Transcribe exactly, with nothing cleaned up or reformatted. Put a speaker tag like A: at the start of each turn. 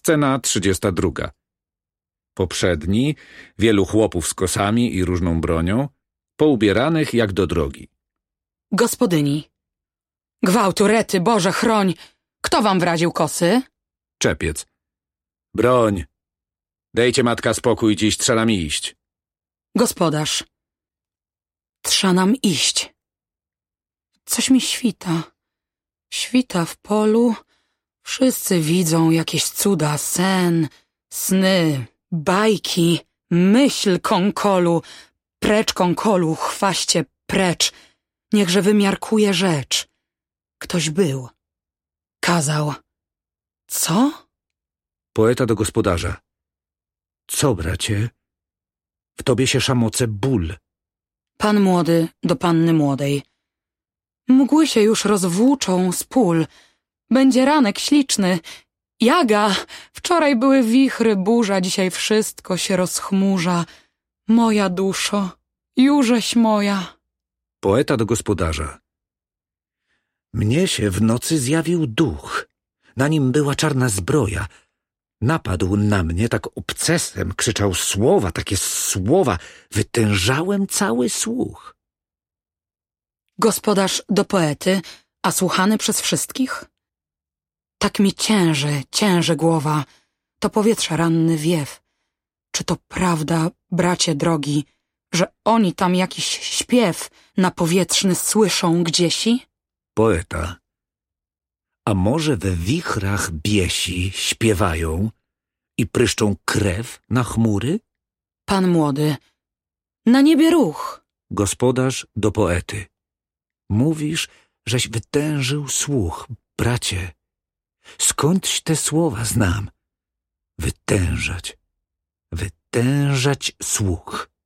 A: Scena trzydziesta druga. Poprzedni, wielu chłopów z kosami i różną bronią, poubieranych jak do drogi.
B: Gospodyni. Gwałtu, rety, Boże, chroń! Kto wam wraził kosy?
A: Czepiec. Broń! Dejcie, matka, spokój, dziś trza nam iść.
B: Gospodarz. Trza nam iść. Coś mi świta. Świta w polu. Wszyscy widzą jakieś cuda, sen, sny, bajki, myśl konkolu. Precz konkolu, chwaście, precz. Niechże wymiarkuje rzecz. Ktoś był. Kazał. Co?
A: Poeta do gospodarza. Co, bracie? W tobie się szamoce ból.
B: Pan młody do panny młodej. Mgły się już rozwłóczą z pól. Będzie ranek śliczny. Jaga! Wczoraj były wichry, burza, dzisiaj wszystko się rozchmurza. Moja duszo, jużeś moja.
A: Poeta do gospodarza. Mnie się w nocy zjawił duch. Na nim była czarna zbroja. Napadł na mnie tak obcesem, krzyczał słowa, takie słowa. Wytężałem cały słuch.
B: Gospodarz do poety, a słuchany przez wszystkich? Tak mi cięży, cięży głowa. To powietrze ranny wiew. Czy to prawda, bracie drogi, że oni tam jakiś śpiew na powietrzny słyszą gdziesi?
A: Poeta. A może we wichrach biesi śpiewają i pryszczą krew na chmury?
B: Pan młody. Na niebie ruch.
A: Gospodarz do poety. Mówisz, żeś wytężył słuch, bracie. Skądś te słowa znam? Wytężać, wytężać słuch.